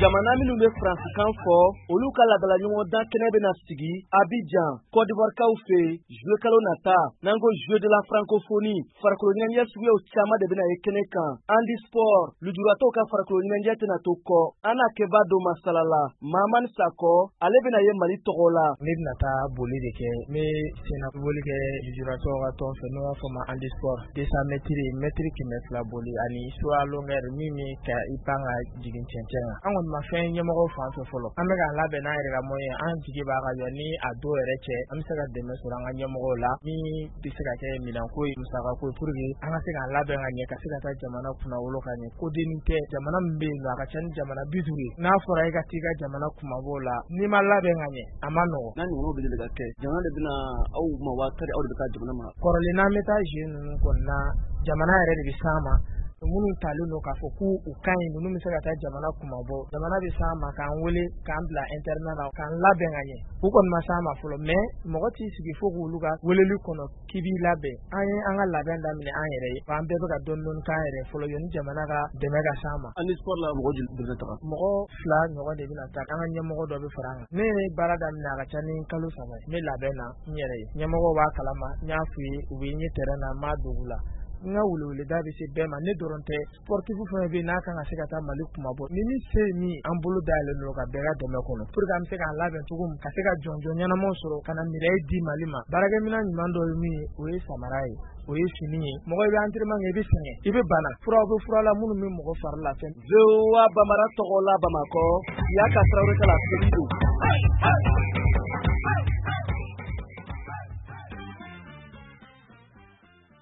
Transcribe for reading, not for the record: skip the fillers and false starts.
jamana minnu bɛ faransikan fɔ olu ka laadala ɲɔgɔndan kɛnɛ bɛna sigi Abidjan Côte d'Ivoire fɛ juillet kalo nata n'an ko jeu de la francophonie farikolo ɲɛnajɛ suguyaw caman de bɛna ye kɛnɛ kan handisport lujuratɔw ka farikolo ɲɛnajɛ tɛna to kɔ Ana Keba do masalala Mamani Sakɔ ale bɛna ye Mali tɔgɔ la ne bɛna taa boli de kɛ n bɛ senna boli kɛ lujuratɔw ka tɔn fɛ n'o b'a fɔ ma handisport 200 mètres 200 boli ani soa longueur min bɛ ka i pan ka jigin cɛncɛn kan an kɔni ma fɛn ɲɛmɔgɔw fan fɛ fɔlɔ an bɛ ka labɛn n'an yɛrɛ ka moyen an jigi b'a ka jɔ ni a dɔw yɛrɛ cɛ an bɛ se ka dɛmɛ sɔrɔ an ka ɲɛmɔgɔw la min bɛ se ka kɛ minɛnko ye musakako ye pour que an ka se k'an labɛn ka ɲɛ ka se ka taa jamana kunnawolo ka ɲɛ ko denni tɛ jamana min bɛ yen nɔ a ka ca ni jamana 50 ye n'a fɔra e ka t'i ka jamana kumabɔ la n'i ma labɛn ka ɲɛ a ma nɔgɔ n'a ɲɔgɔnw bɛ deli ka kɛ jamana de bɛna aw ma waatari aw de bɛ taa jamana ma kɔrɔlen n'an bɛ taa jeu ninnu kɔni na jamana yɛrɛ de bɛ s'an ma minnu talen don k'a fɔ k'u ka ɲi ninnu bɛ se ka taa jamana kumabɔ jamana bɛ s'an ma k'an wele k'an bila internet la k'an labɛn ka ɲɛ u kɔni ma s'an ma fɔlɔ mais mɔgɔ t'i sigi fo k'olu ka weleli kɔnɔ k'i b'i labɛn an ye an ka labɛn daminɛ an yɛrɛ ye an bɛɛ bɛ ka dɔɔni dɔɔni k'an yɛrɛ fɔlɔ yanni jamana ka dɛmɛ ka s'an ma handisport la mɔgɔ joli bɛ taga mɔgɔ 2 ɲɔgɔn de bɛna taa an ka ɲɛmɔgɔ dɔ bɛ fara an kan ne ye baara daminɛ a ka ca ni kalo 3 ye ne labɛn na n yɛrɛ ye ɲɛmɔgɔw b'a kalama n y'a f'u ye u bɛ n ye terrain na n b'a dogo la n ka weleweleda bɛ se bɛɛ ma ne dɔrɔn tɛ sportif fɛn bɛ n'a kan ka se ka taa Mali kumabɔ ni min se ye min an bolo dayɛlɛn don ka bɛɛ ka dɛmɛ kɔnɔ pour que an bɛ se k'an labɛn cogo min ka se ka jɔnjɔn ɲɛnamaw sɔrɔ ka na médaille di Mali ma baarakɛminɛn ɲuman dɔ ye min ye o ye samara ye o ye fini ye mɔgɔ i bɛ entraînement kɛ i bɛ sɛgɛn i bɛ bana furaw bɛ fura la minnu bɛ mɔgɔ fari la fɛn VOA Bamara tɔgɔ la Bamakɔ Yaka Traoré ka la seli don